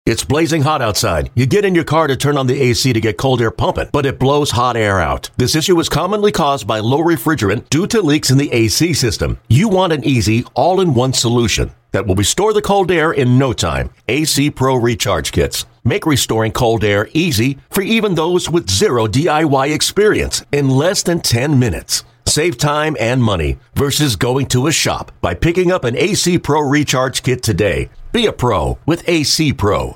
It's blazing hot outside. You get in your car to turn on the AC to get cold air pumping, but it blows hot air out. This issue is commonly caused by low refrigerant due to leaks in the AC system. You want an easy, all-in-one solution that will restore the cold air in no time. AC Pro Recharge Kits make restoring cold air easy for even those with zero DIY experience in less than 10 minutes. Save time and money versus going to a shop by picking up an AC Pro Recharge Kit today. Be a pro with AC Pro.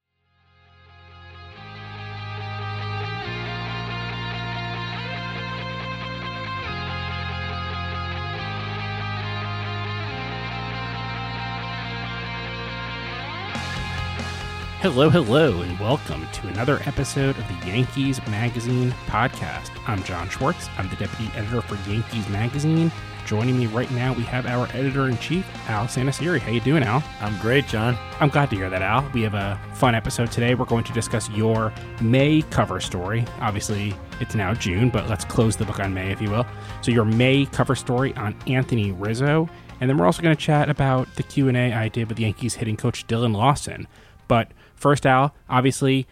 Hello, and welcome to another episode of the Yankees Magazine podcast. I'm John Schwartz. I'm the deputy editor for Yankees Magazine. Joining me right now, we have our editor-in-chief, Al Sanasiri. How you doing, Al? I'm great, John. I'm glad to hear that, Al. We have a fun episode today. We're going to discuss your May cover story. Obviously, it's now June, but let's close the book on May, if you will. So your May cover story on Anthony Rizzo. And then we're also going to chat about the Q&A I did with Yankees hitting coach Dillon Lawson. But first, Al, obviously,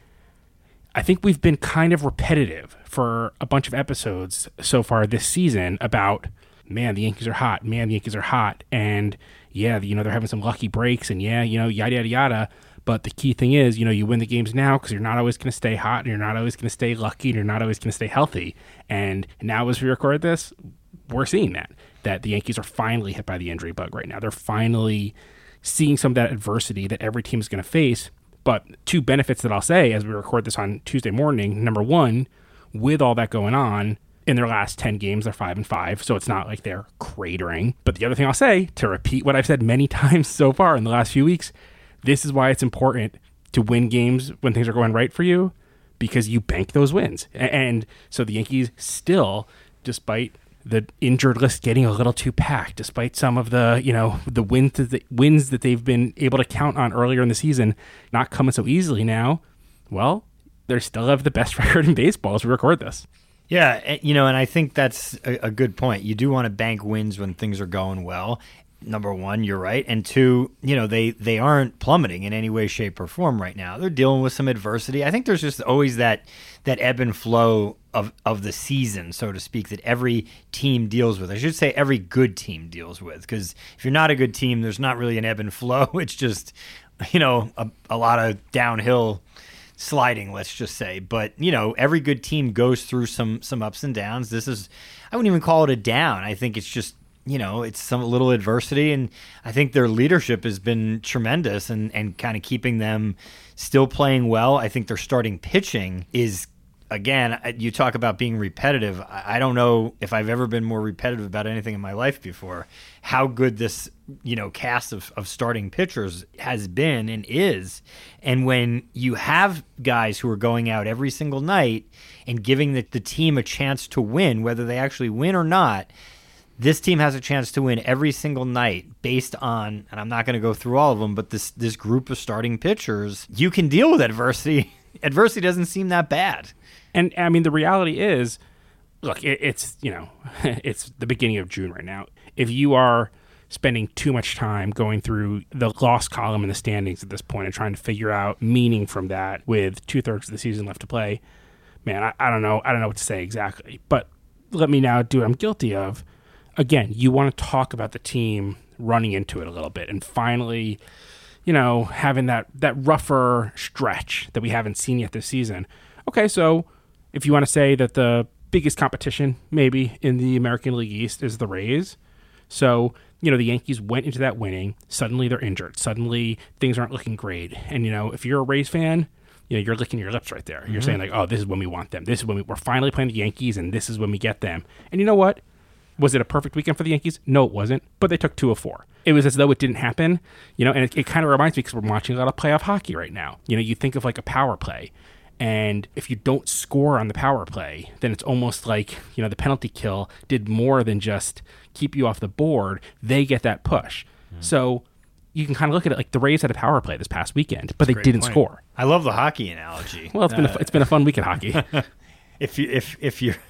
I think we've been kind of repetitive for a bunch of episodes so far this season about, man, the Yankees are hot. And yeah, they're having some lucky breaks and yeah, yada, yada, yada. But the key thing is, you win the games now because you're not always going to stay hot and you're not always going to stay lucky and you're not always going to stay healthy. And now as we record this, we're seeing that the Yankees are finally hit by the injury bug right now. They're finally seeing some of that adversity that every team is going to face. But two benefits that I'll say as we record this on Tuesday morning. Number one, with all that going on, in their last 10 games, they're 5-5, so it's not like they're cratering. But the other thing I'll say, to repeat what I've said many times so far in the last few weeks, this is why it's important to win games when things are going right for you, because you bank those wins. And so the Yankees still, despite the injured list getting a little too packed, despite some of the, the wins that they've been able to count on earlier in the season not coming so easily now, well, they still have the best record in baseball as we record this. Yeah, and I think that's a good point. You do want to bank wins when things are going well. Number one, you're right. And two, they aren't plummeting in any way, shape, or form right now. They're dealing with some adversity. I think there's just always that ebb and flow of the season, so to speak, that every team deals with. I should say every good team deals with, because if you're not a good team, there's not really an ebb and flow. It's just, a lot of downhill sliding, let's just say. But, every good team goes through some ups and downs. I wouldn't even call it a down. I think it's just, it's some little adversity, and I think their leadership has been tremendous and kind of keeping them still playing well. I think their starting pitching is, again, you talk about being repetitive. I don't know if I've ever been more repetitive about anything in my life before. How good this, cast of starting pitchers has been and is. And when you have guys who are going out every single night and giving the team a chance to win, whether they actually win or not, this team has a chance to win every single night based on, and I'm not going to go through all of them, but this group of starting pitchers, you can deal with adversity. Adversity doesn't seem that bad. And I mean, the reality is, look, it's it's the beginning of June right now. If you are spending too much time going through the loss column in the standings at this point and trying to figure out meaning from that with 2/3 of the season left to play, man, I don't know what to say exactly. But let me now do what I'm guilty of. Again, you want to talk about the team running into it a little bit and finally, having that rougher stretch that we haven't seen yet this season. Okay, so if you want to say that the biggest competition maybe in the American League East is the Rays, so, the Yankees went into that winning. Suddenly they're injured. Suddenly things aren't looking great. And, if you're a Rays fan, you're licking your lips right there. You're saying like, oh, this is when we want them. This is when we're finally playing the Yankees and this is when we get them. And you know what? Was it a perfect weekend for the Yankees? No, it wasn't. But they took 2 of 4. It was as though it didn't happen, and it kind of reminds me because we're watching a lot of playoff hockey right now. You think of like a power play, and if you don't score on the power play, then it's almost like, the penalty kill did more than just keep you off the board. They get that push. So you can kind of look at it like the Rays had a power play this past weekend, but they didn't score. I love the hockey analogy. Well, it's been a fun week in hockey. If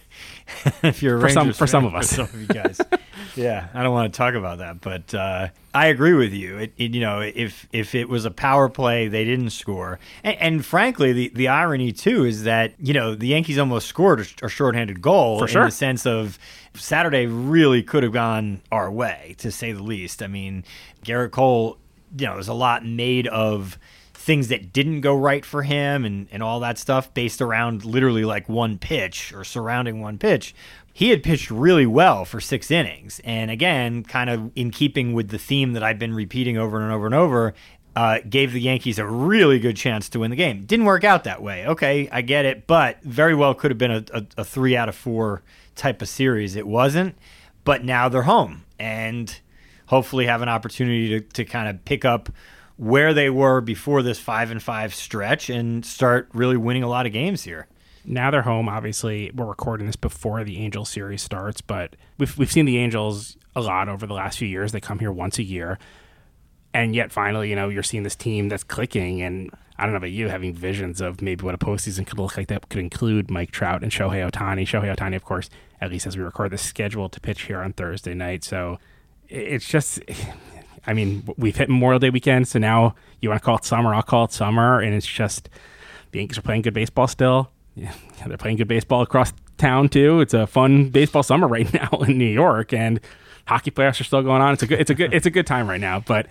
if you're a for Rangers some fan, of us, for some of you guys. Yeah, I don't want to talk about that, but I agree with you. If it was a power play, they didn't score, and frankly, the irony too is that the Yankees almost scored a shorthanded goal for sure. in the sense of Saturday really could have gone our way, to say the least. I mean, Garrett Cole, there's a lot made of things that didn't go right for him and all that stuff based around literally like one pitch or surrounding one pitch. He had pitched really well for 6 innings. And again, kind of in keeping with the theme that I've been repeating over and over and over, gave the Yankees a really good chance to win the game. Didn't work out that way. Okay, I get it. But very well could have been a 3 out of 4 type of series. It wasn't. But now they're home and hopefully have an opportunity to kind of pick up where they were before this 5-5 stretch and start really winning a lot of games here. Now they're home. Obviously, we're recording this before the Angels series starts, but we've seen the Angels a lot over the last few years. They come here once a year, and yet finally, you're seeing this team that's clicking. And I don't know about you, having visions of maybe what a postseason could look like that could include Mike Trout and Shohei Ohtani. Shohei Ohtani, of course, at least as we record this, scheduled to pitch here on Thursday night. So it's just, I mean, we've hit Memorial Day weekend, so now you want to call it summer, I'll call it summer, and it's just the Yankees are playing good baseball still. Yeah, they're playing good baseball across town too. It's a fun baseball summer right now in New York, and hockey playoffs are still going on. It's a good time right now. But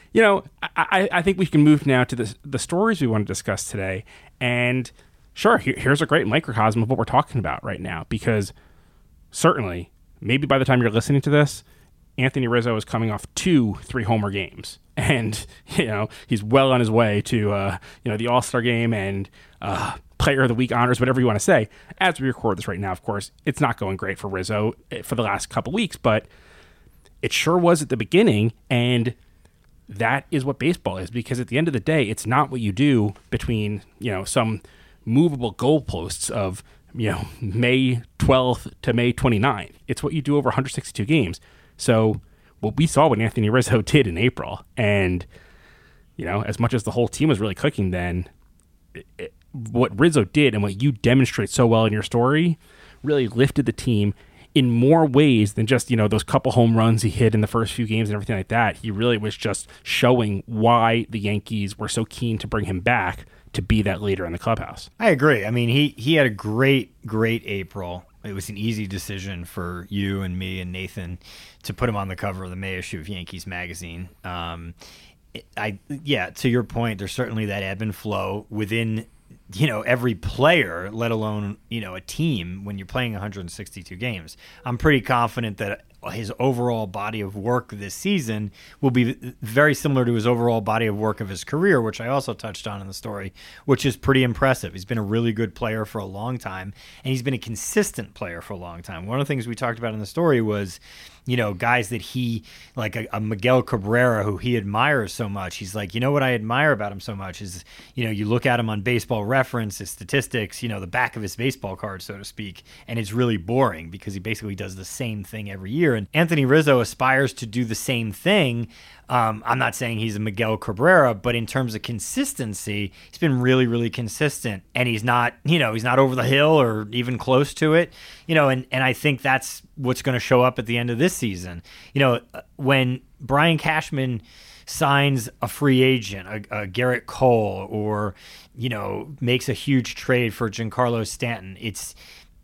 I think we can move now to the stories we want to discuss today. And sure, here's a great microcosm of what we're talking about right now, because certainly, maybe by the time you're listening to this, Anthony Rizzo is coming off 2 3-homer games, and he's well on his way to the All-Star game and Player of the Week honors, whatever you want to say. As we record this right now, of course, it's not going great for Rizzo for the last couple weeks, but it sure was at the beginning, and that is what baseball is, because at the end of the day, it's not what you do between some movable goalposts of May 12th to May 29th. It's what you do over 162 games. So what we saw what Anthony Rizzo did in April, and as much as the whole team was really clicking then, what Rizzo did and what you demonstrate so well in your story really lifted the team in more ways than just those couple home runs he hit in the first few games and everything like that. He really was just showing why the Yankees were so keen to bring him back to be that leader in the clubhouse. I agree. I mean, he had a great April. It was an easy decision for you and me and Nathan to put him on the cover of the May issue of Yankees Magazine. To your point, there's certainly that ebb and flow within every player, let alone a team when you're playing 162 games. I'm pretty confident that his overall body of work this season will be very similar to his overall body of work of his career, which I also touched on in the story, which is pretty impressive. He's been a really good player for a long time, and he's been a consistent player for a long time. One of the things we talked about in the story was, guys that he, like a Miguel Cabrera, who he admires so much. He's like, what I admire about him so much is, you look at him on Baseball Reference, his statistics, the back of his baseball card, so to speak, and it's really boring because he basically does the same thing every year. And Anthony Rizzo aspires to do the same thing. I'm not saying he's a Miguel Cabrera, but in terms of consistency, he's been really, really consistent. And he's not, he's not over the hill or even close to it, and I think that's what's going to show up at the end of this season. When Brian Cashman signs a free agent, a Garrett Cole, or, makes a huge trade for Giancarlo Stanton, it's,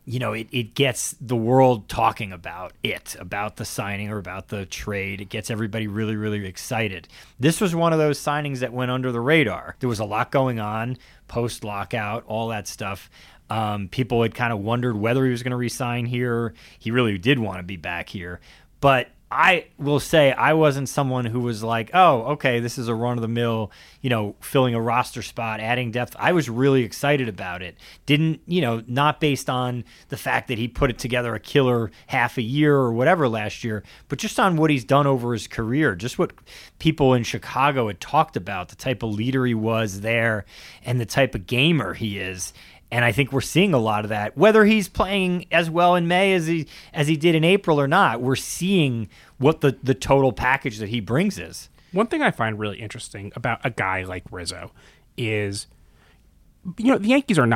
it gets the world talking about the signing or about the trade. It gets everybody really, really excited. This was one of those signings that went under the radar. There was a lot going on, post-lockout, all that stuff. People had kind of wondered whether he was going to re-sign here. He really did want to be back here. But I will say I wasn't someone who was like, oh, okay, this is a run-of-the-mill, filling a roster spot, adding depth. I was really excited about it. Didn't, not based on the fact that he put it together a killer half a year or whatever last year, but just on what he's done over his career, just what people in Chicago had talked about, the type of leader he was there and the type of gamer he is. And I think we're seeing a lot of that. Whether he's playing as well in May as he did in April or not, we're seeing what the total package that he brings is. One thing I find really interesting about a guy like Rizzo is, the Yankees are not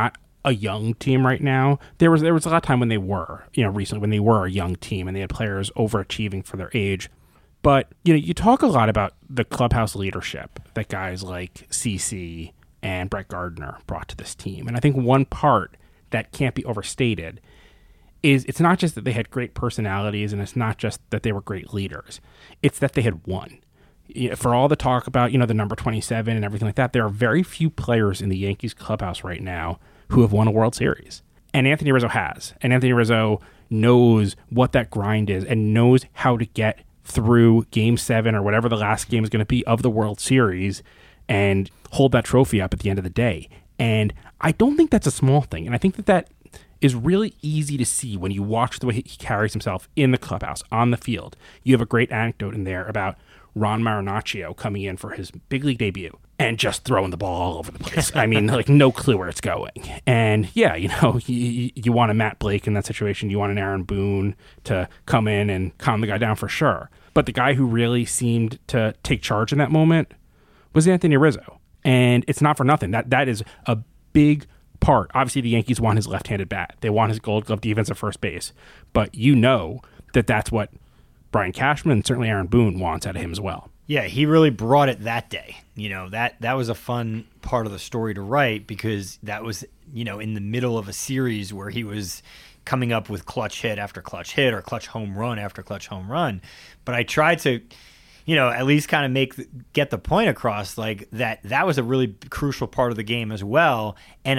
a young team right now. There was a lot of time when they were, recently when they were a young team and they had players overachieving for their age. But, you talk a lot about the clubhouse leadership that guys like CeCe and Brett Gardner brought to this team. And I think one part that can't be overstated is it's not just that they had great personalities and it's not just that they were great leaders. It's that they had won. For all the talk about, the number 27 and everything like that, there are very few players in the Yankees clubhouse right now who have won a World Series. And Anthony Rizzo has. And Anthony Rizzo knows what that grind is and knows how to get through Game 7 or whatever the last game is going to be of the World Series and hold that trophy up at the end of the day. And I don't think that's a small thing. And I think that is really easy to see when you watch the way he carries himself in the clubhouse, on the field. You have a great anecdote in there about Ron Marinaccio coming in for his big league debut and just throwing the ball all over the place. I mean, like no clue where it's going. And yeah, you want a Matt Blake in that situation. You want an Aaron Boone to come in and calm the guy down for sure. But the guy who really seemed to take charge in that moment was Anthony Rizzo. And it's not for nothing. That is a big part. Obviously, the Yankees want his left-handed bat. They want his Gold Glove defense at first base. But that's what Brian Cashman and certainly Aaron Boone wants out of him as well. Yeah, he really brought it that day. That was a fun part of the story to write because that was, in the middle of a series where he was coming up with clutch hit after clutch hit or clutch home run after clutch home run. But I tried to, at least kind of get the point across like that was a really crucial part of the game as well. And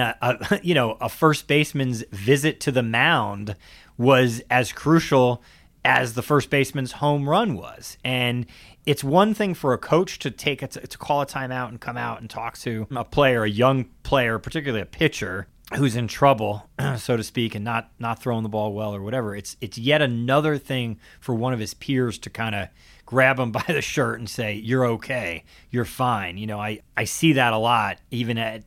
a first baseman's visit to the mound was as crucial as the first baseman's home run was. And it's one thing for a coach to call a timeout and come out and talk to a player, a young player, particularly a pitcher who's in trouble, so to speak, and not throwing the ball well or whatever. It's yet another thing for one of his peers to kind of grab him by the shirt and say, "You're okay, you're fine." I see that a lot, even at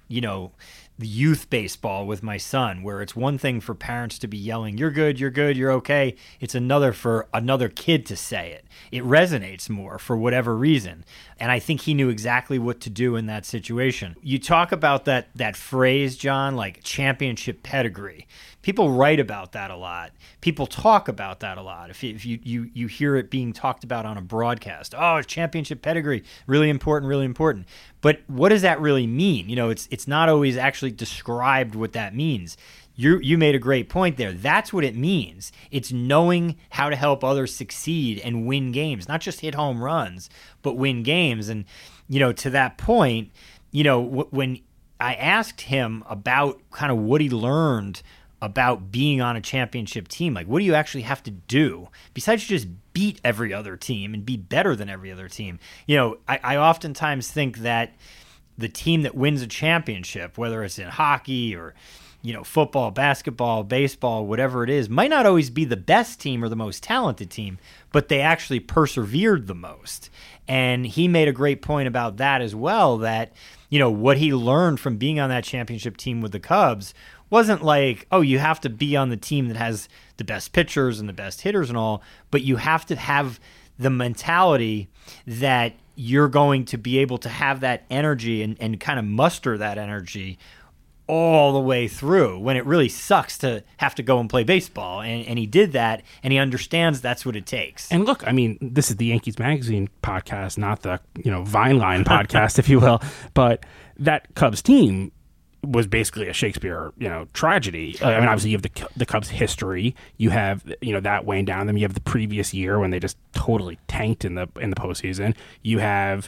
the youth baseball with my son, where it's one thing for parents to be yelling, "You're good, you're good, you're okay." It's another for another kid to say it. It resonates more for whatever reason. And I think he knew exactly what to do in that situation. You talk about that phrase, John, like championship pedigree. People write about that a lot. People talk about that a lot. If you hear it being talked about on a broadcast, championship pedigree, really important, really important. But what does that really mean? It's not always actually described what that means. You made a great point there. That's what it means. It's knowing how to help others succeed and win games, not just hit home runs, but win games. And, to that point, when I asked him about kind of what he learned about being on a championship team, like what do you actually have to do besides just beat every other team and be better than every other team? I oftentimes think that the team that wins a championship, whether it's in hockey or football, basketball, baseball, whatever it is, might not always be the best team or the most talented team, but they actually persevered the most. And he made a great point about that as well, that, what he learned from being on that championship team with the Cubs wasn't like, you have to be on the team that has the best pitchers and the best hitters and all, but you have to have the mentality that you're going to be able to have that energy and kind of muster that energy all the way through when it really sucks to have to go and play baseball. And he did that, and he understands that's what it takes. And look, I mean, this is the Yankees Magazine podcast, not the, Vine Line podcast, if you will. But that Cubs team was basically a Shakespeare, tragedy. I mean, obviously you have the Cubs history. You have, that weighing down them. You have the previous year when they just totally tanked in the postseason. You have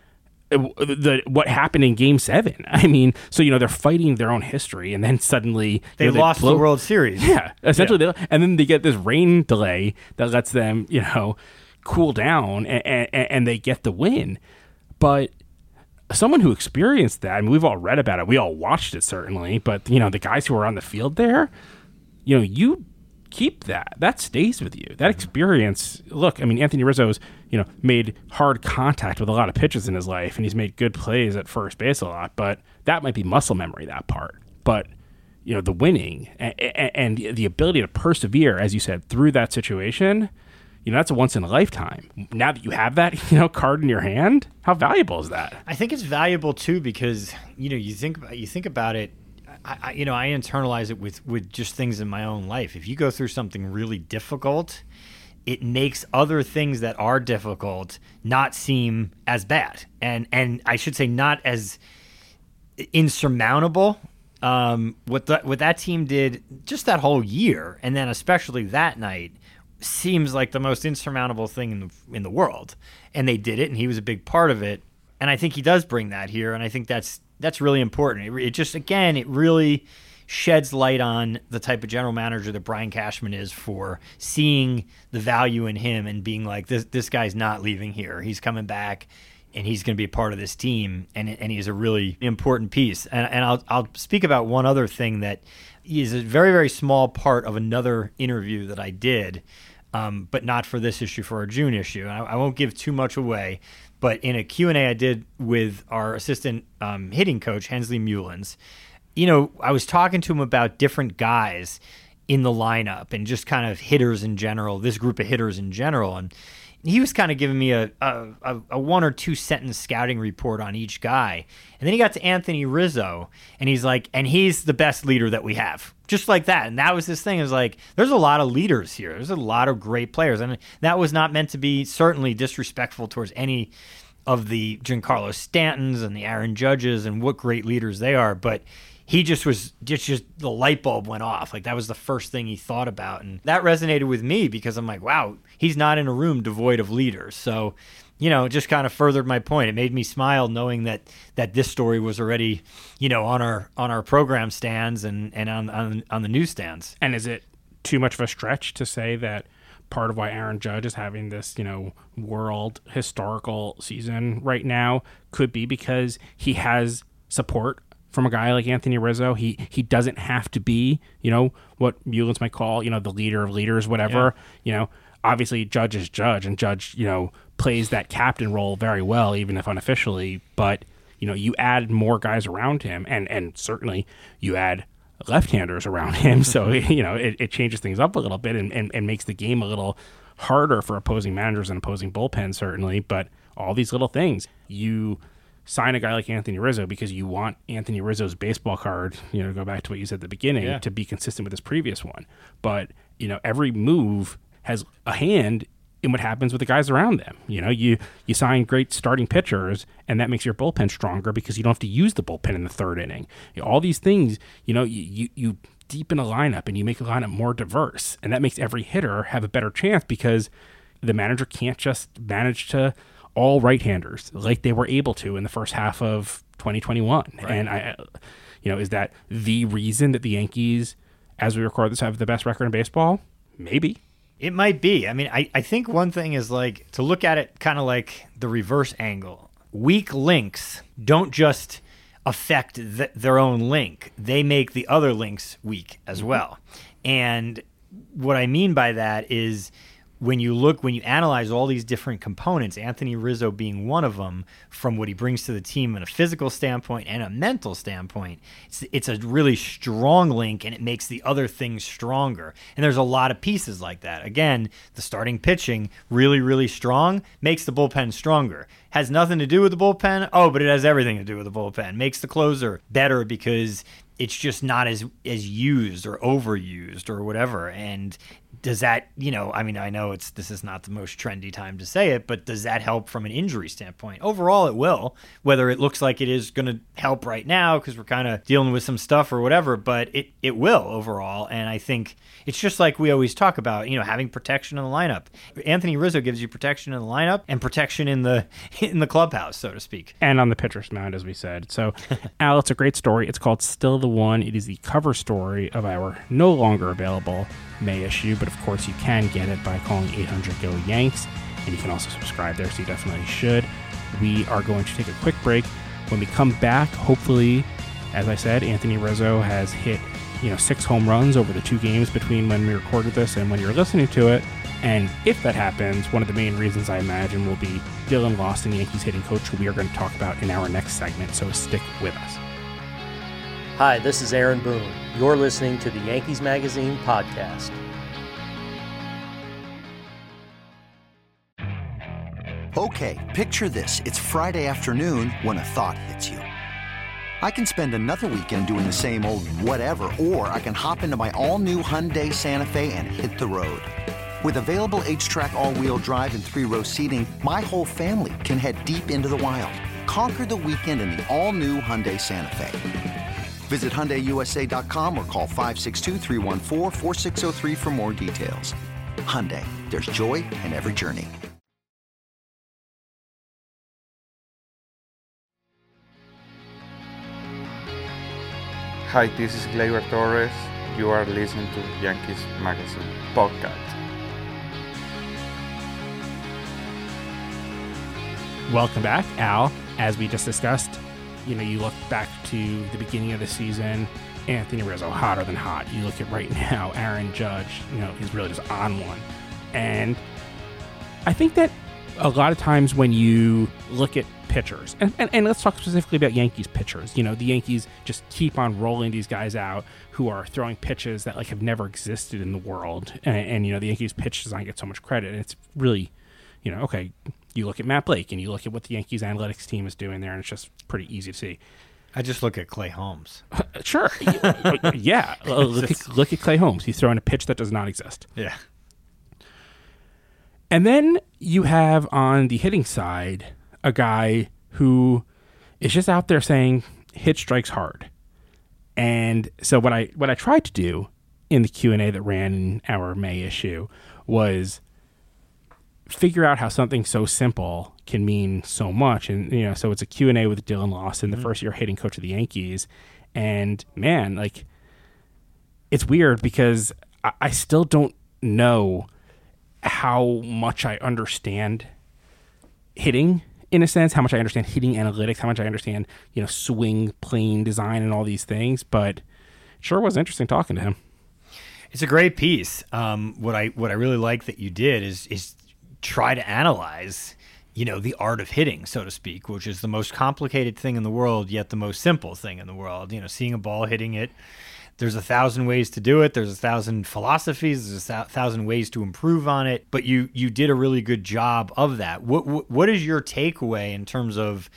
what happened in Game 7. I mean, so they're fighting their own history, and then suddenly they lost the World Series. Yeah, essentially, and then they get this rain delay that lets them, cool down, and they get the win. But someone who experienced that, I mean, we've all read about it, we all watched it certainly, but the guys who are on the field there, you keep that stays with you. That experience. Look, I mean, Anthony Rizzo's made hard contact with a lot of pitches in his life, and he's made good plays at first base a lot, but that might be muscle memory, that part. But the winning and the ability to persevere, as you said, through that situation, that's a once in a lifetime. Now that you have that card in your hand, how valuable is that? I think it's valuable too because you think about it. I internalize it with just things in my own life. If you go through something really difficult, it makes other things that are difficult not seem as bad, and I should say not as insurmountable. What that team did just that whole year, and then especially that night, seems like the most insurmountable thing in the world. And they did it, and he was a big part of it. And I think he does bring that here, and I think that's really important. It just, again, it really sheds light on the type of general manager that Brian Cashman is, for seeing the value in him and being like, this guy's not leaving here. He's coming back, and he's going to be a part of this team, and he's a really important piece. And I'll speak about one other thing that is a very, very small part of another interview that I did, but not for this issue, for our June issue. And I won't give too much away, but in a Q&A I did with our assistant hitting coach, Hensley Mullins, I was talking to him about different guys in the lineup and just kind of hitters in general, this group of hitters in general. And he was kind of giving me a 1 or 2 sentence scouting report on each guy. And then he got to Anthony Rizzo, and he's like, and he's the best leader that we have. Just like that. And that was his thing. It was like, there's a lot of leaders here. There's a lot of great players. And that was not meant to be certainly disrespectful towards any of the Giancarlo Stantons and the Aaron Judges and what great leaders they are. But he just the light bulb went off. Like, that was the first thing he thought about. And that resonated with me because I'm like, wow, he's not in a room devoid of leaders. So, it just kind of furthered my point. It made me smile knowing that this story was already, on our program stands and on the newsstands. And is it too much of a stretch to say that part of why Aaron Judge is having this, world historical season right now could be because he has support from a guy like Anthony Rizzo? He doesn't have to be, what Mullins might call, the leader of leaders, whatever. Yeah. Obviously Judge is Judge, and Judge, plays that captain role very well, even if unofficially. But, you add more guys around him, and certainly you add left-handers around him. So, it changes things up a little bit and makes the game a little harder for opposing managers and opposing bullpens, certainly. But all these little things, you sign a guy like Anthony Rizzo because you want Anthony Rizzo's baseball card, to go back to what you said at the beginning, to be consistent with his previous one. But, every move has a hand in what happens with the guys around them. You sign great starting pitchers, and that makes your bullpen stronger because you don't have to use the bullpen in the third inning. All these things, you deepen a lineup and you make a lineup more diverse, and that makes every hitter have a better chance because the manager can't just manage to all right-handers like they were able to in the first half of 2021. Right. And is that the reason that the Yankees, as we record this, have the best record in baseball? Maybe. It might be. I mean, I think one thing is like to look at it kind of like the reverse angle. Weak links don't just affect their own link. They make the other links weak as well. And what I mean by that is when you analyze all these different components, Anthony Rizzo being one of them, from what he brings to the team in a physical standpoint and a mental standpoint, it's a really strong link, and it makes the other things stronger. And there's a lot of pieces like that. Again, the starting pitching, really, really strong, makes the bullpen stronger. Has nothing to do with the bullpen? Oh, but it has everything to do with the bullpen. Makes the closer better because it's just not as used or overused or whatever. And does that, I know this is not the most trendy time to say it, but does that help from an injury standpoint? Overall, it will, whether it looks like it is going to help right now because we're kind of dealing with some stuff or whatever, but it will overall. And I think it's just like we always talk about, having protection in the lineup. Anthony Rizzo gives you protection in the lineup and protection in the clubhouse, so to speak. And on the pitcher's mound, as we said. So, Al, it's a great story. It's called Still the One. It is the cover story of our no longer available May issue, but of course you can get it by calling 800-GO-YANKS, and you can also subscribe there, so you definitely should. We are going to take a quick break. When we come back, hopefully, as I said, Anthony Rizzo has hit 6 home runs over the 2 games between when we recorded this and when you're listening to it. And if that happens, one of the main reasons I imagine will be Dylan Lawson, Yankees hitting coach, who we are going to talk about in our next segment, so stick with us. Hi, this is Aaron Boone. You're listening to the Yankees Magazine podcast. Okay, picture this. It's Friday afternoon when a thought hits you. I can spend another weekend doing the same old whatever, or I can hop into my all-new Hyundai Santa Fe and hit the road. With available H-Track all-wheel drive and 3-row seating, my whole family can head deep into the wild. Conquer the weekend in the all-new Hyundai Santa Fe. Visit HyundaiUSA.com or call 562-314-4603 for more details. Hyundai, there's joy in every journey. Hi, this is Gleyber Torres. You are listening to Yankees Magazine podcast. Welcome back, Al. As we just discussed, you look back to the beginning of the season, Anthony Rizzo, hotter than hot. You look at right now, Aaron Judge, he's really just on one. And I think that a lot of times when you look at pitchers, and let's talk specifically about Yankees pitchers, the Yankees just keep on rolling these guys out who are throwing pitches that have never existed in the world. And the Yankees pitch does not get so much credit. And it's really, okay, you look at Matt Blake and you look at what the Yankees analytics team is doing there, and it's just pretty easy to see. I just look at Clay Holmes. Sure. Yeah. Look at Clay Holmes. He's throwing a pitch that does not exist. Yeah. And then you have on the hitting side a guy who is just out there saying hit strikes hard. And so what I tried to do in the Q&A that ran in our May issue was figure out how something so simple can mean so much. And, so it's a Q&A with Dylan Lawson, the first year hitting coach of the Yankees. And man, it's weird because I still don't know how much I understand hitting, in a sense, how much I understand hitting analytics, how much I understand, swing, plane design and all these things. But it sure was interesting talking to him. It's a great piece. What I really like that you did is try to analyze, the art of hitting, so to speak, which is the most complicated thing in the world, yet the most simple thing in the world. Seeing a ball, hitting it. There's 1,000 ways to do it. There's 1,000 philosophies. There's 1,000 ways to improve on it. But you did a really good job of that. What is your takeaway in terms of,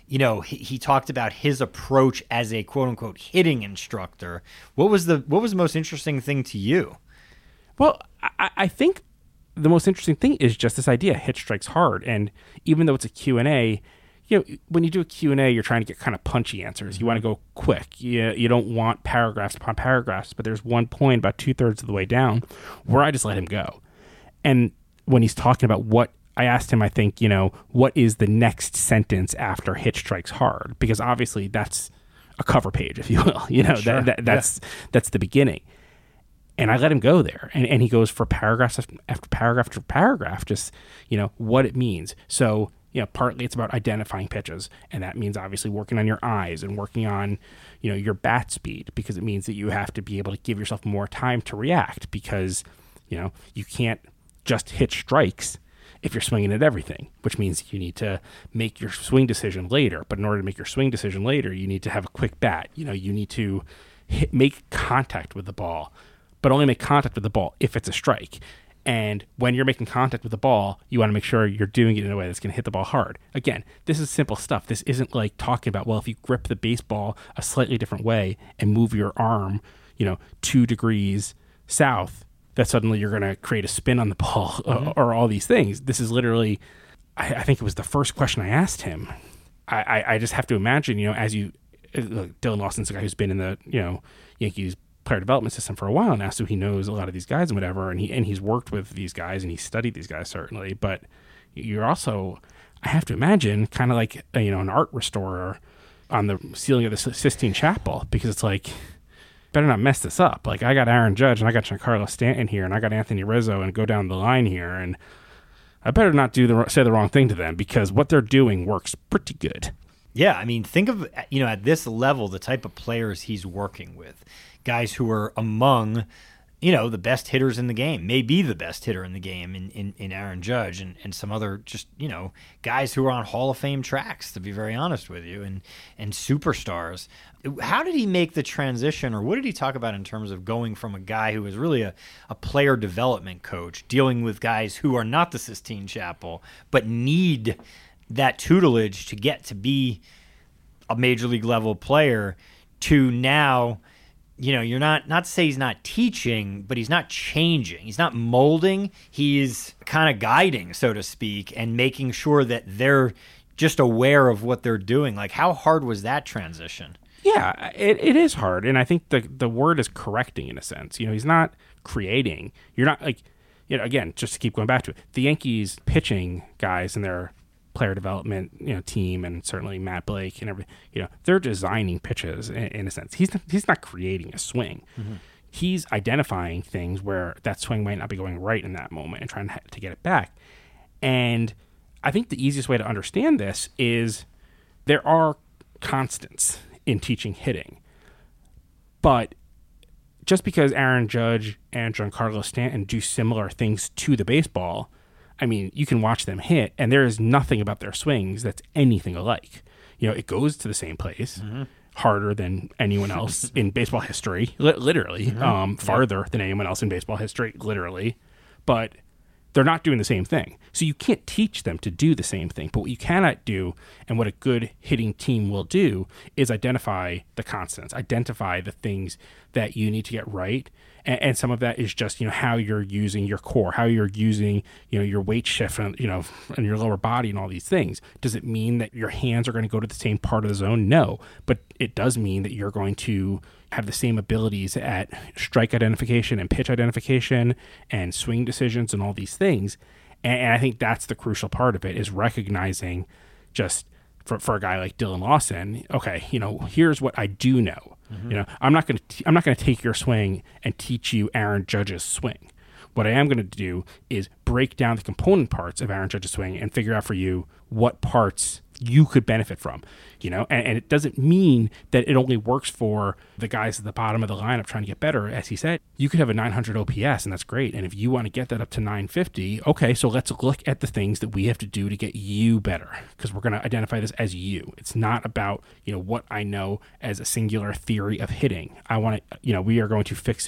he talked about his approach as a quote unquote hitting instructor. What was the most interesting thing to you? Well, I think the most interesting thing is just this idea, hit strikes hard. And even though it's a Q&A, when you do a Q&A, you're trying to get kind of punchy answers. You want to go quick. You don't want paragraphs upon paragraphs, but there's one point about 2/3 of the way down where I just let him go. And when he's talking about I asked him, I think, what is the next sentence after hit strikes hard? Because obviously that's a cover page, if you will. Sure. That's the beginning. And I let him go there. And he goes for paragraphs after paragraph after paragraph, just, what it means. So, partly it's about identifying pitches, and that means obviously working on your eyes and working on, your bat speed, because it means that you have to be able to give yourself more time to react, because, you can't just hit strikes if you're swinging at everything, which means you need to make your swing decision later. But in order to make your swing decision later, you need to have a quick bat. You need to make contact with the ball, but only make contact with the ball if it's a strike. And when you're making contact with the ball, you want to make sure you're doing it in a way that's going to hit the ball hard. Again, this is simple stuff. This isn't like talking about, well, if you grip the baseball a slightly different way and move your arm, 2 degrees south, that suddenly you're going to create a spin on the ball or all these things. This is literally, I think it was the first question I asked him. I just have to imagine, as Dylan Lawson's a guy who's been in the, Yankees player development system for a while now, so he knows a lot of these guys and whatever, and he's worked with these guys and he's studied these guys certainly. But you're also, I have to imagine, kind of like an art restorer on the ceiling of the Sistine Chapel, because it's like, better not mess this up. Like, I got Aaron Judge and I got Giancarlo Stanton here and I got Anthony Rizzo, and go down the line here, and I better not say the wrong thing to them, because what they're doing works pretty good. Yeah, I mean, think of, at this level, the type of players he's working with. Guys who are among, the best hitters in the game, maybe the best hitter in the game in Aaron Judge, and some other just, guys who are on Hall of Fame tracks, to be very honest with you, and superstars. How did he make the transition, or what did he talk about in terms of going from a guy who is really a player development coach, dealing with guys who are not the Sistine Chapel, but need that tutelage to get to be a major league level player to now, you're not to say he's not teaching, but he's not changing. He's not molding. He's kind of guiding, so to speak, and making sure that they're just aware of what they're doing. Like, how hard was that transition? Yeah, it is hard. And I think the word is correcting in a sense. He's not creating. You're not like, again, just to keep going back to it, the Yankees pitching guys and their player development, team, and certainly Matt Blake and everything, they're designing pitches in a sense. He's not creating a swing. Mm-hmm. He's identifying things where that swing might not be going right in that moment and trying to get it back. And I think the easiest way to understand this is there are constants in teaching hitting. But just because Aaron Judge and Giancarlo Stanton do similar things to the baseball, I mean, you can watch them hit, and there is nothing about their swings that's anything alike. It goes to the same place, harder than anyone else in baseball history, literally, farther than anyone else in baseball history, literally. But they're not doing the same thing. So you can't teach them to do the same thing. But what you cannot do, and what a good hitting team will do, is identify the constants, identify the things that you need to get right. And some of that is just, how you're using your core, how you're using, your weight shift, and your lower body and all these things. Does it mean that your hands are going to go to the same part of the zone? No. But it does mean that you're going to have the same abilities at strike identification and pitch identification and swing decisions and all these things. And I think that's the crucial part of it, is recognizing just for a guy like Dillon Lawson, okay, here's what I do know. Mm-hmm. I'm not going to take your swing and teach you Aaron Judge's swing. What I am going to do is break down the component parts of Aaron Judge's swing and figure out for you what parts you could benefit from, and it doesn't mean that it only works for the guys at the bottom of the lineup trying to get better. As he said, you could have a 900 OPS, and that's great. And if you want to get that up to 950, okay, so let's look at the things that we have to do to get you better, because we're going to identify this as you. It's not about, what I know as a singular theory of hitting. I want to, we are going to fix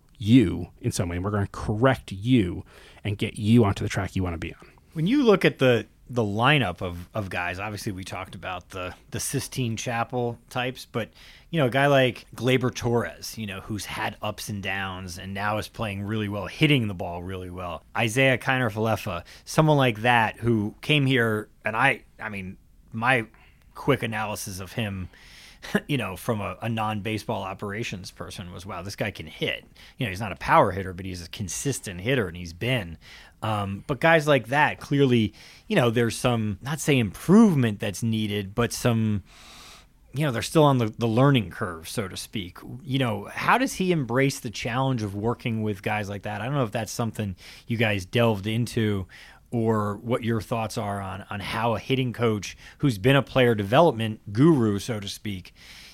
you in some way, and we're going to correct you and get you onto the track you want to be on. When you look at the lineup of guys, obviously we talked about the Sistine Chapel types, but a guy like Gleyber Torres, who's had ups and downs and now is playing really well, hitting the ball really well. Isaiah Kiner-Falefa, someone like that who came here, and I mean, my quick analysis of him, from a non-baseball operations person was, wow, this guy can hit. He's not a power hitter, but he's a consistent hitter, and he's been. But guys like that, clearly, there's some, not say improvement that's needed, but some, they're still on the learning curve, so to speak. How does he embrace the challenge of working with guys like that? I don't know if that's something you guys delved into, or what your thoughts are on how a hitting coach who's been a player development guru, so to speak,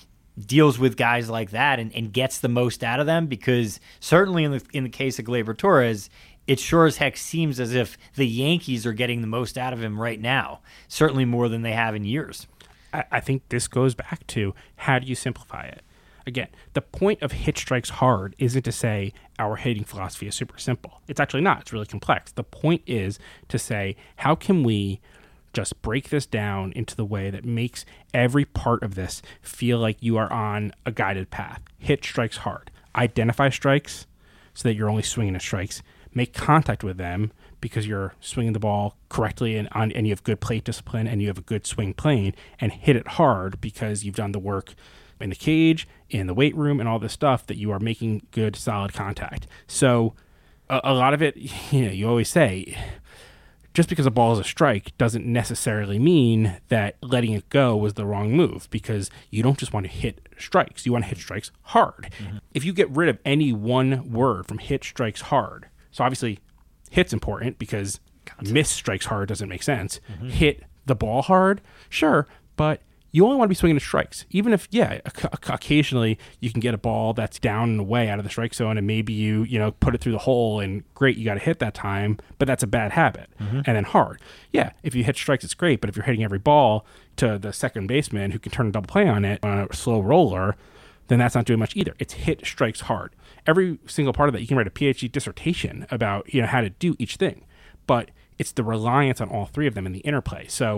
deals with guys like that and gets the most out of them. Because certainly in the case of Gleyber Torres, it sure as heck seems as if the Yankees are getting the most out of him right now, certainly more than they have in years. I think this goes back to, how do you simplify it? Again, the point of Hit Strikes Hard isn't to say our hitting philosophy is super simple. It's actually not. It's really complex. The point is to say, how can we just break this down into the way that makes every part of this feel like you are on a guided path? Hit strikes hard. Identify strikes so that you're only swinging at strikes. Make contact with them because you're swinging the ball correctly and you have good plate discipline and you have a good swing plane, and hit it hard because you've done the work in the cage, in the weight room, and all this stuff, that you are making good, solid contact. So a lot of it, you always say, just because a ball is a strike doesn't necessarily mean that letting it go was the wrong move, because you don't just want to hit strikes. You want to hit strikes hard. Mm-hmm. If you get rid of any one word from hit strikes hard, so obviously hit's important because miss strikes hard doesn't make sense. Mm-hmm. Hit the ball hard, sure, but you only want to be swinging at strikes. Even if, occasionally you can get a ball that's down and away out of the strike zone, and maybe you put it through the hole, and great, you got to hit that time, but that's a bad habit. Mm-hmm. And then hard. Yeah, if you hit strikes, it's great, but if you're hitting every ball to the second baseman who can turn a double play on it on a slow roller, then that's not doing much either. It's hit strikes hard. Every single part of that, you can write a PhD dissertation about how to do each thing, but it's the reliance on all three of them and the interplay. So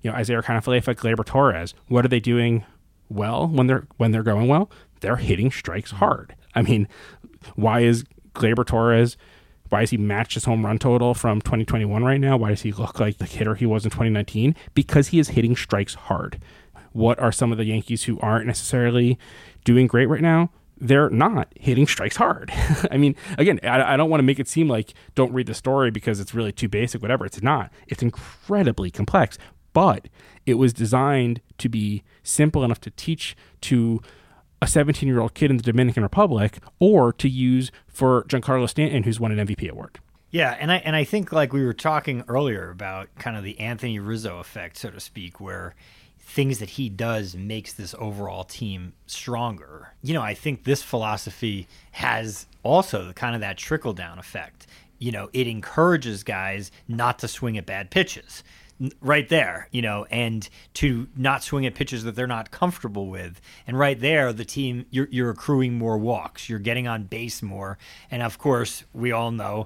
Isaiah Kiner-Falefa, Gleyber Torres, what are they doing well when they're going well? They're hitting strikes hard. I mean, why is Gleyber Torres, why has he matched his home run total from 2021 right now? Why does he look like the hitter he was in 2019? Because he is hitting strikes hard. What are some of the Yankees who aren't necessarily doing great right now? They're not hitting strikes hard. I mean, again, I don't want to make it seem like don't read the story because it's really too basic, whatever. It's not. It's incredibly complex, but it was designed to be simple enough to teach to a 17-year-old kid in the Dominican Republic, or to use for Giancarlo Stanton, who's won an MVP award. Yeah, and I think like we were talking earlier about kind of the Anthony Rizzo effect, so to speak, where things that he does makes this overall team stronger. I think this philosophy has also kind of that trickle-down effect. It encourages guys not to swing at bad pitches. Right there, and to not swing at pitches that they're not comfortable with. And right there, the team, you're accruing more walks. You're getting on base more. And of course, we all know,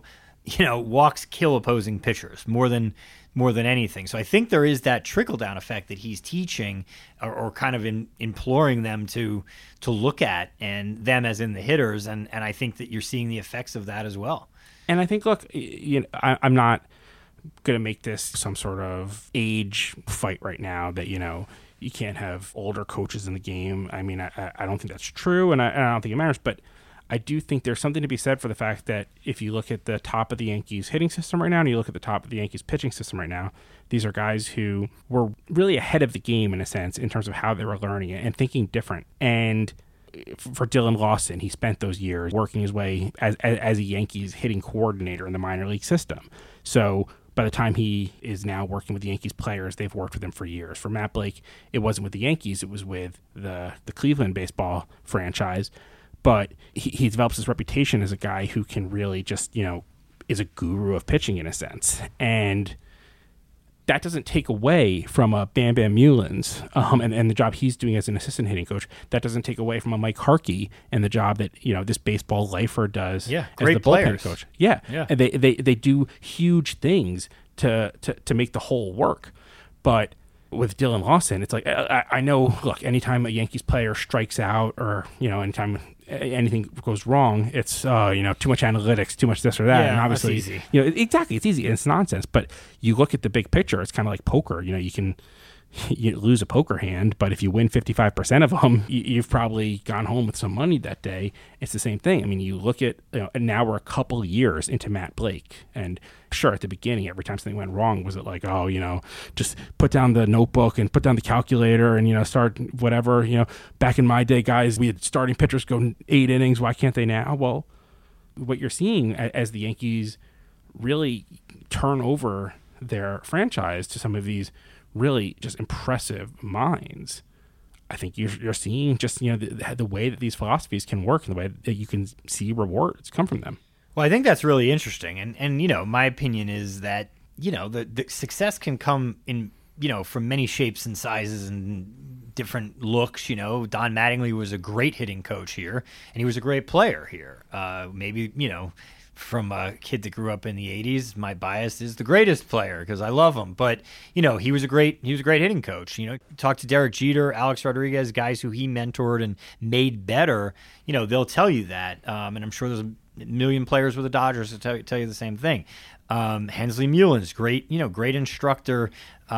walks kill opposing pitchers more than anything. So I think there is that trickle-down effect that he's teaching or kind of imploring them to look at, and them as in the hitters. And I think that you're seeing the effects of that as well. And I think, look, I'm not going to make this some sort of age fight right now that, you can't have older coaches in the game. I mean, I don't think that's true, and I don't think it matters, but I do think there's something to be said for the fact that if you look at the top of the Yankees hitting system right now and you look at the top of the Yankees pitching system right now, these are guys who were really ahead of the game in a sense in terms of how they were learning it and thinking different. And for Dylan Lawson, he spent those years working his way as a Yankees hitting coordinator in the minor league system. So by the time he is now working with the Yankees players, they've worked with him for years. For Matt Blake, it wasn't with the Yankees, it was with the Cleveland baseball franchise. But he develops his reputation as a guy who can really just, is a guru of pitching in a sense. And that doesn't take away from a Bam Bam Mullins and the job he's doing as an assistant hitting coach. That doesn't take away from a Mike Harkey and the job that this baseball lifer does as the bullpen coach. Yeah. And they do huge things to make the whole work. But with Dylan Lawson, it's like I know. Look, anytime a Yankees player strikes out, or anytime anything goes wrong, it's too much analytics, too much this or that, and obviously, that's easy. Exactly, it's easy and it's nonsense. But you look at the big picture; it's kind of like poker. You lose a poker hand, but if you win 55% of them, you've probably gone home with some money that day. It's the same thing. I mean, you look at, and now we're a couple years into Matt Blake. And sure, at the beginning, every time something went wrong, was it like, just put down the notebook and put down the calculator and, start whatever. Back in my day, guys, we had starting pitchers go 8 innings. Why can't they now? Well, what you're seeing as the Yankees really turn over their franchise to some of these really just impressive minds, I think you're seeing just the way that these philosophies can work and the way that you can see rewards come from them. Well, I think that's really interesting, and my opinion is that the success can come in from many shapes and sizes and different looks. Don Mattingly was a great hitting coach here, and he was a great player here. Maybe from a kid that grew up in the 80s, my bias is the greatest player because I love him. But, he was a great hitting coach. Talk to Derek Jeter, Alex Rodriguez, guys who he mentored and made better, they'll tell you that. And I'm sure there's a million players with the Dodgers to tell you the same thing. Hensley Mullins, great instructor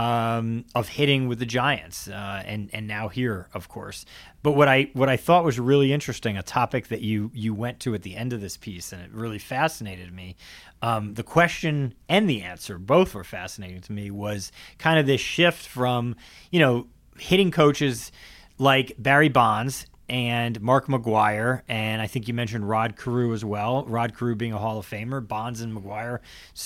of hitting with the Giants, and now here, of course. But what I thought was really interesting, a topic that you went to at the end of this piece, and it really fascinated me. The question and the answer both were fascinating to me. Was kind of this shift from hitting coaches like Barry Bonds and Mark McGwire, and I think you mentioned Rod Carew as well. Rod Carew being a Hall of Famer, Bonds and McGwire,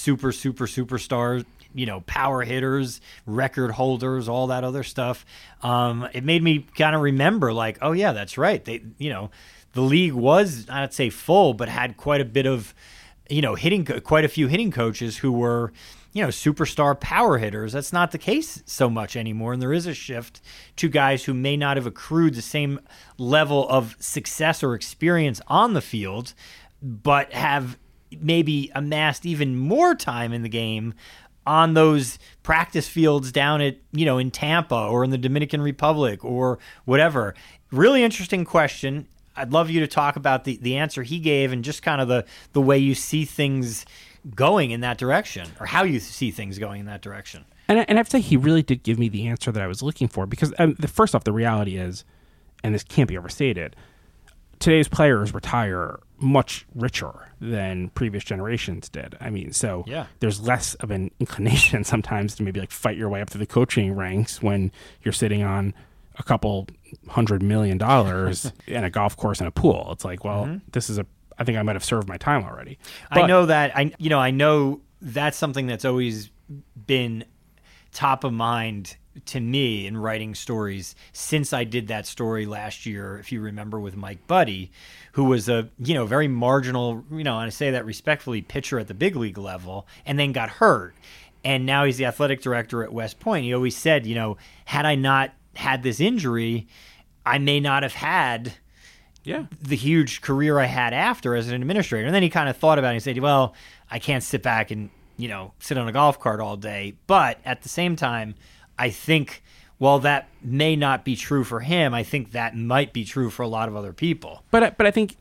superstars, power hitters, record holders, all that other stuff. It made me kind of remember, like, oh yeah, that's right. They, the league was, I'd say full, but had quite a bit of, quite a few hitting coaches who were, superstar power hitters. That's not the case so much anymore. And there is a shift to guys who may not have accrued the same level of success or experience on the field, but have maybe amassed even more time in the game on those practice fields down at, in Tampa or in the Dominican Republic or whatever? Really interesting question. I'd love you to talk about the answer he gave and just kind of the way you see things going in that direction, or how you see things going in that direction. And I have to say, he really did give me the answer that I was looking for, because first off, the reality is, and this can't be overstated, today's players retire much richer than previous generations did. I mean, so there's less of an inclination sometimes to maybe like fight your way up through the coaching ranks when you're sitting on a couple $100 million in a golf course and a pool. It's like, well, I think I might have served my time already. But, I know that. I know that's something that's always been top of mind to me in writing stories since I did that story last year, if you remember, with Mike Buddy, who was a, very marginal, and I say that respectfully, pitcher at the big league level, and then got hurt. And now he's the athletic director at West Point. He always said, had I not had this injury, I may not have had the huge career I had after as an administrator. And then he kind of thought about it and said, well, I can't sit back and, sit on a golf cart all day. But at the same time, I think while that may not be true for him, I think that might be true for a lot of other people. But I think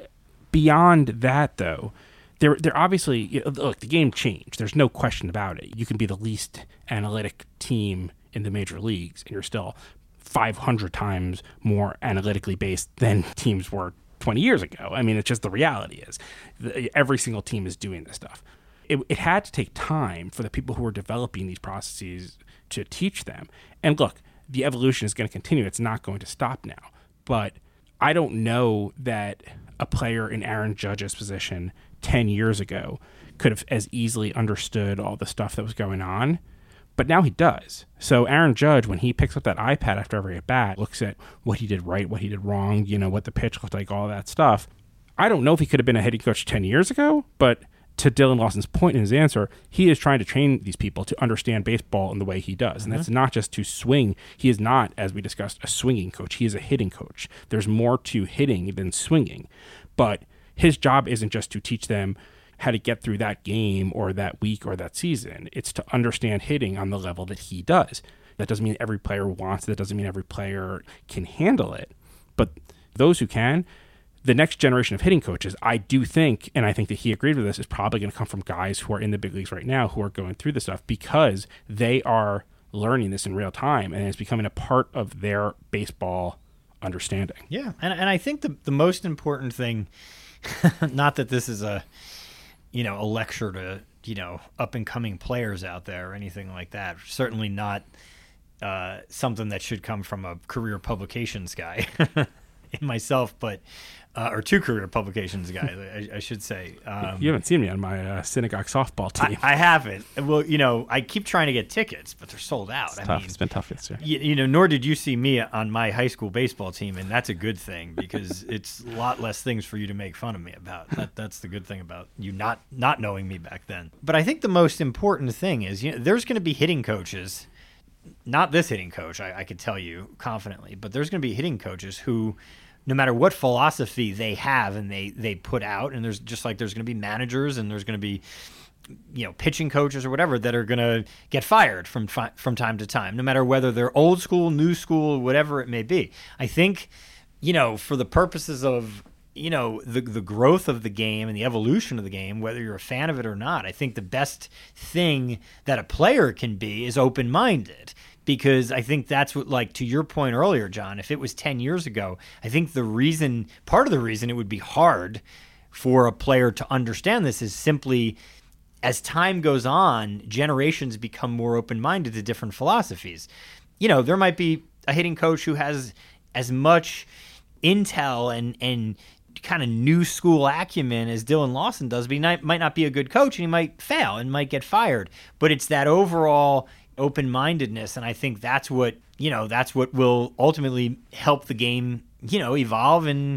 beyond that, though, they're obviously, look, the game changed. There's no question about it. You can be the least analytic team in the major leagues, and you're still 500 times more analytically based than teams were 20 years ago. I mean, it's just the reality is every single team is doing this stuff. It had to take time for the people who are developing these processes to teach them. And look, the evolution is going to continue. It's not going to stop now. But I don't know that a player in Aaron Judge's position 10 years ago could have as easily understood all the stuff that was going on. But now he does. So Aaron Judge, when he picks up that iPad after every at bat, looks at what he did right, what he did wrong, what the pitch looked like, all that stuff. I don't know if he could have been a hitting coach 10 years ago, but to Dylan Lawson's point in his answer, he is trying to train these people to understand baseball in the way he does. And that's not just to swing. He is not, as we discussed, a swinging coach. He is a hitting coach. There's more to hitting than swinging. But his job isn't just to teach them how to get through that game or that week or that season. It's to understand hitting on the level that he does. That doesn't mean every player wants it. That doesn't mean every player can handle it. But those who can, the next generation of hitting coaches, I do think, and I think that he agreed with this, is probably going to come from guys who are in the big leagues right now who are going through this stuff because they are learning this in real time and it's becoming a part of their baseball understanding. Yeah, and I think the most important thing, not that this is a lecture to, up and coming players out there or anything like that. Certainly not something that should come from a career publications guy in myself, but or two career publications guy, I should say. You haven't seen me on my synagogue softball team. I haven't. Well, I keep trying to get tickets, but they're sold out. It's been tough this year. Nor did you see me on my high school baseball team, and that's a good thing because it's a lot less things for you to make fun of me about. That's the good thing about you not knowing me back then. But I think the most important thing is, there's going to be hitting coaches, not this hitting coach, I could tell you confidently, but there's going to be hitting coaches who, no matter what philosophy they have and they put out, and there's going to be managers and there's going to be, pitching coaches or whatever that are going to get fired from time to time, no matter whether they're old school, new school, whatever it may be. I think, for the purposes of, the growth of the game and the evolution of the game, whether you're a fan of it or not, I think the best thing that a player can be is open-minded. Because I think that's what, like, to your point earlier, John, if it was 10 years ago, I think part of the reason it would be hard for a player to understand this is simply as time goes on, generations become more open-minded to different philosophies. There might be a hitting coach who has as much intel and kind of new school acumen as Dylan Lawson does, but he might not be a good coach and he might fail and might get fired. But it's that overall open-mindedness, and I think that's what will ultimately help the game evolve. And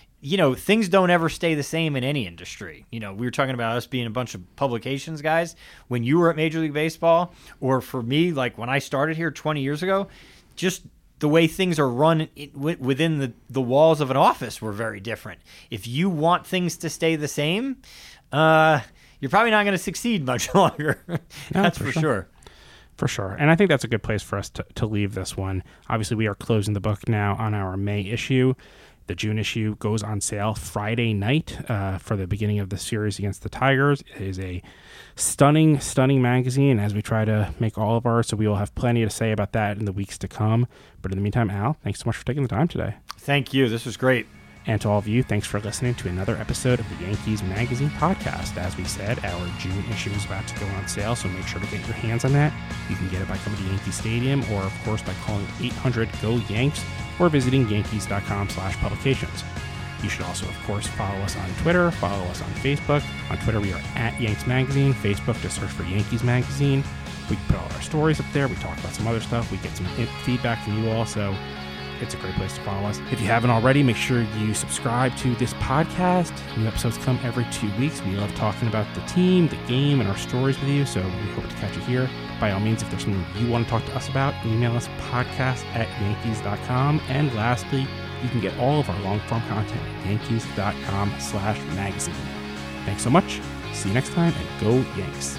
things don't ever stay the same in any industry. We were talking about us being a bunch of publications guys when you were at Major League Baseball, or for me, like when I started here 20 years ago, just the way things are run within the walls of an office were very different. If you want things to stay the same, you're probably not going to succeed much longer. That's for sure. For sure. And I think that's a good place for us to leave this one. Obviously, we are closing the book now on our May issue. The June issue goes on sale Friday night for the beginning of the series against the Tigers. It is a stunning, stunning magazine as we try to make all of ours. So we will have plenty to say about that in the weeks to come. But in the meantime, Al, thanks so much for taking the time today. Thank you. This was great. And to all of you, thanks for listening to another episode of the Yankees Magazine podcast. As we said, our June issue is about to go on sale, so make sure to get your hands on that. You can get it by coming to Yankee Stadium or, of course, by calling 800-GO-YANKS or visiting yankees.com/publications. You should also, of course, follow us on Twitter, follow us on Facebook. On Twitter, we are at Yanks Magazine. Facebook, just search for Yankees Magazine. We put all our stories up there. We talk about some other stuff. We get some feedback from you all, so it's a great place to follow us. If you haven't already, make sure you subscribe to this podcast. New episodes come every 2 weeks. We love talking about the team, the game, and our stories with you, so we hope to catch you here. By all means, if there's something you want to talk to us about, email us podcast@yankees.com. And lastly, you can get all of our long-form content at yankees.com/magazine. Thanks so much. See you next time, and go Yanks.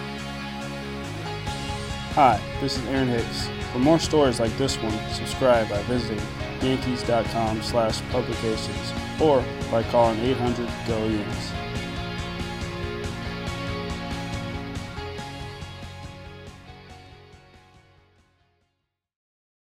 Hi, this is Aaron Hicks. For more stories like this one, subscribe by visiting yankees.com/publications or by calling 800-GO-YANKS.